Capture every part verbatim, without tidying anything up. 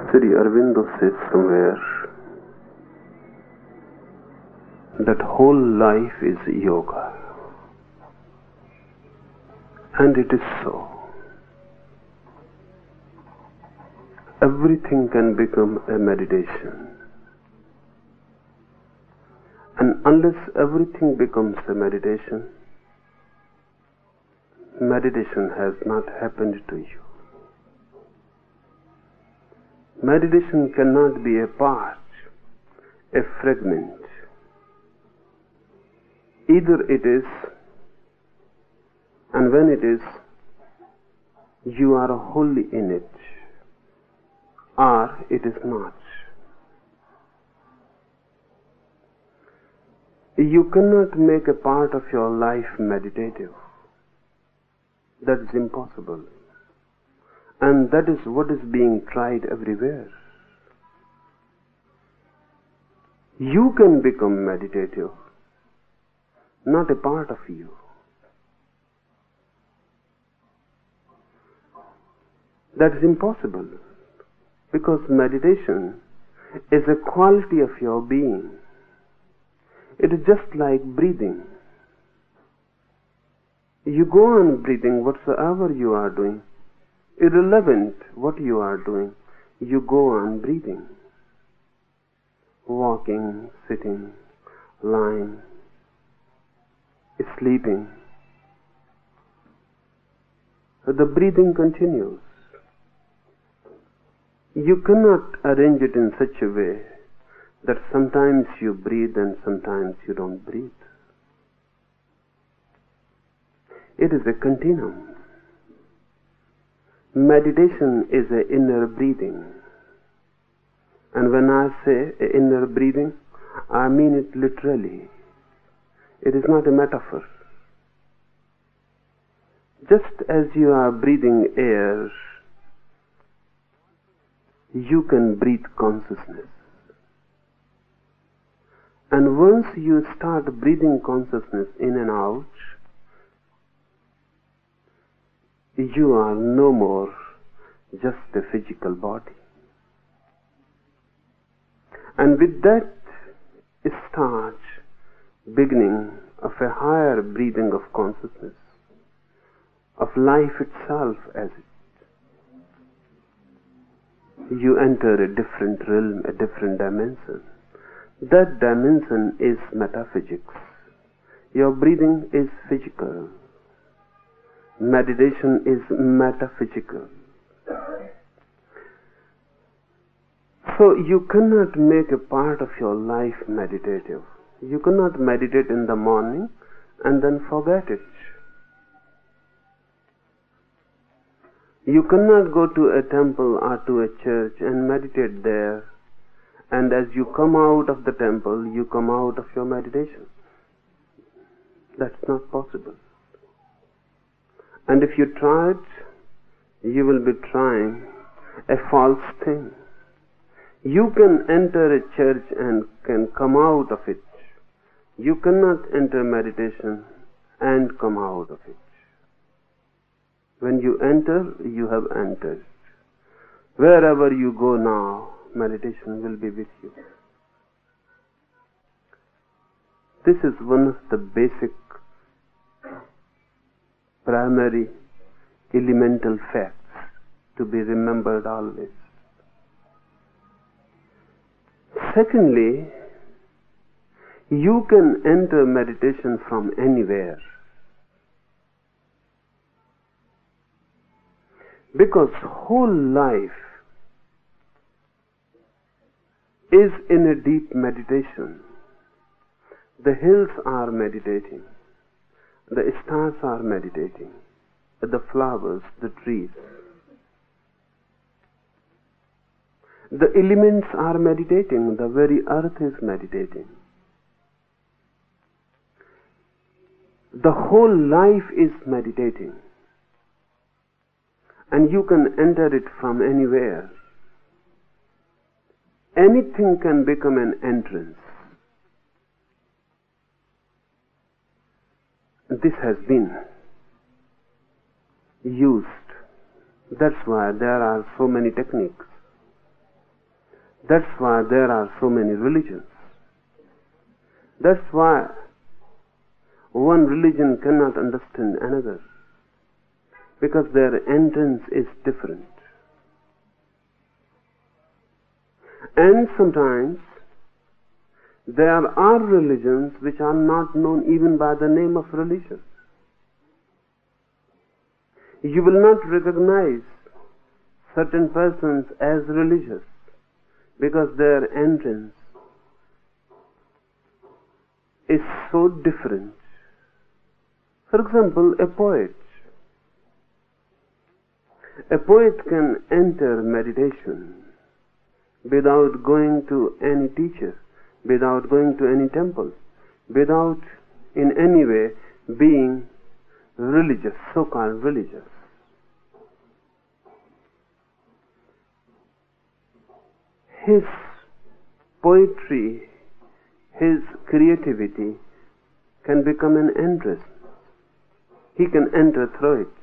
Sri Aurobindo says somewhere that whole life is yoga. And it is so. Everything can become a meditation. And unless everything becomes a meditation, meditation has not happened to you. Meditation cannot be a part, a fragment. Either it is, and when it is, you are wholly in it, or it is not. You cannot make a part of your life meditative. That is impossible. And that is what is being tried everywhere. You can become meditative, not a part of you. That is impossible, because meditation is a quality of your being. It is just like breathing. You go on breathing whatsoever you are doing. Irrelevant what you are doing, you go on breathing. Walking, sitting, lying, sleeping. The breathing continues. You cannot arrange it in such a way that sometimes you breathe and sometimes you don't breathe. It is a continuum. Meditation is an inner breathing. And when I say inner breathing, I mean it literally. It is not a metaphor. Just as you are breathing air, you can breathe consciousness. And once you start breathing consciousness in and out, you are no more just a physical body. And with that starts beginning of a higher breathing of consciousness, of life itself as it. You enter a different realm, a different dimension. That dimension is metaphysics. Your breathing is physical. Meditation is metaphysical. So you cannot make a part of your life meditative. You cannot meditate in the morning and then forget it. You cannot go to a temple or to a church and meditate there, and as you come out of the temple, you come out of your meditation. That's not possible. And if you try it, you will be trying a false thing. You can enter a church and can come out of it. You cannot enter meditation and come out of it. When you enter, you have entered. Wherever you go now, meditation will be with you. This is one of the basic, primary, elemental facts to be remembered always. Secondly, you can enter meditation from anywhere. Because whole life is in a deep meditation. The hills are meditating. The stars are meditating. The flowers, the trees. The elements are meditating. The very earth is meditating. The whole life is meditating. And you can enter it from anywhere. Anything can become an entrance. This has been used. That's why there are so many techniques. That's why there are so many religions. That's why one religion cannot understand another, because their entrance is different. And sometimes there are religions which are not known even by the name of religion. You will not recognize certain persons as religious because their entrance is so different. For example, a poet. A poet can enter meditation without going to any teacher, without going to any temple, without in any way being religious, so-called religious. His poetry, his creativity can become an entrance. He can enter through it.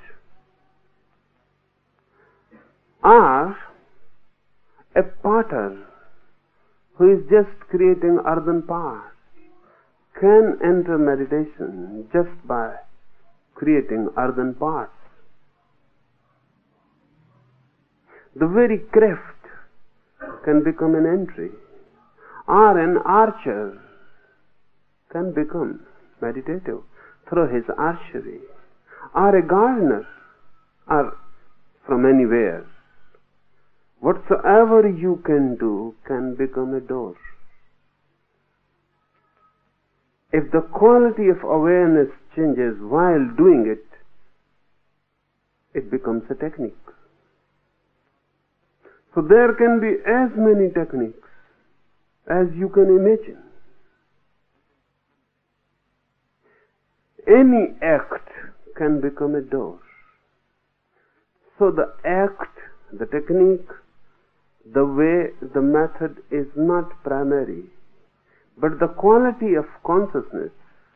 Or a potter who is just creating earthen parts can enter meditation just by creating earthen parts. The very craft can become an entry. Or an archer can become meditative through his archery. Or a gardener, or from anywhere. Whatsoever you can do can become a door. If the quality of awareness changes while doing it, it becomes a technique. So there can be as many techniques as you can imagine. Any act can become a door. So the act, the technique, the way, the method is not primary, but the quality of consciousness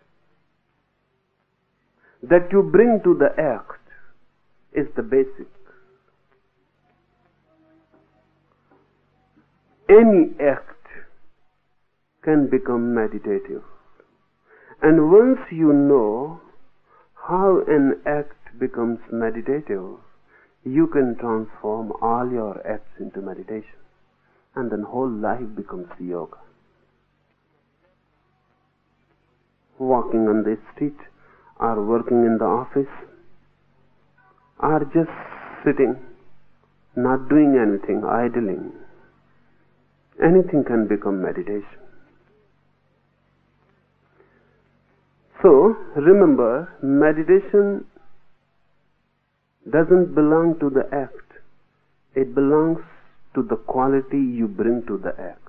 that you bring to the act is the basic. Any act can become meditative. And once you know how an act becomes meditative, you can transform all your acts into meditation. And then whole life becomes yoga. Walking on the street, or working in the office, or just sitting, not doing anything, idling. Anything can become meditation. So, remember, meditation doesn't belong to the act. It belongs to the quality you bring to the act.